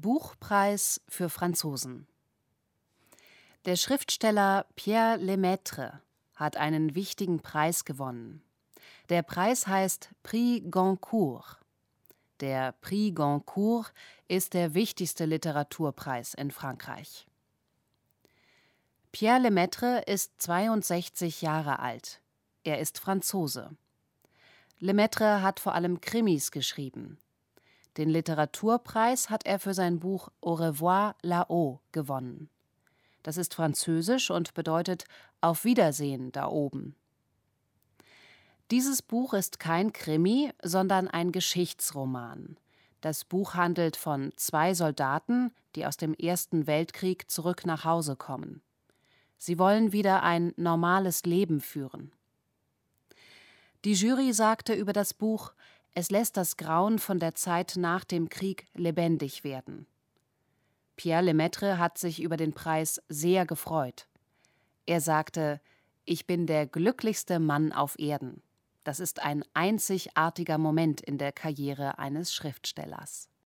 Buchpreis für Franzosen. Der Schriftsteller Pierre Lemaitre hat einen wichtigen Preis gewonnen. Der Preis heißt Prix Goncourt. Der Prix Goncourt ist der wichtigste Literaturpreis in Frankreich. Pierre Lemaitre ist 62 Jahre alt. Er ist Franzose. Lemaitre hat vor allem Krimis geschrieben. Den Literaturpreis hat er für sein Buch Au revoir là-haut gewonnen. Das ist französisch und bedeutet Auf Wiedersehen da oben. Dieses Buch ist kein Krimi, sondern ein Geschichtsroman. Das Buch handelt von 2 Soldaten, die aus dem Ersten Weltkrieg zurück nach Hause kommen. Sie wollen wieder ein normales Leben führen. Die Jury sagte über das Buch, es lässt das Grauen von der Zeit nach dem Krieg lebendig werden. Pierre Lemaitre hat sich über den Preis sehr gefreut. Er sagte, ich bin der glücklichste Mann auf Erden. Das ist ein einzigartiger Moment in der Karriere eines Schriftstellers.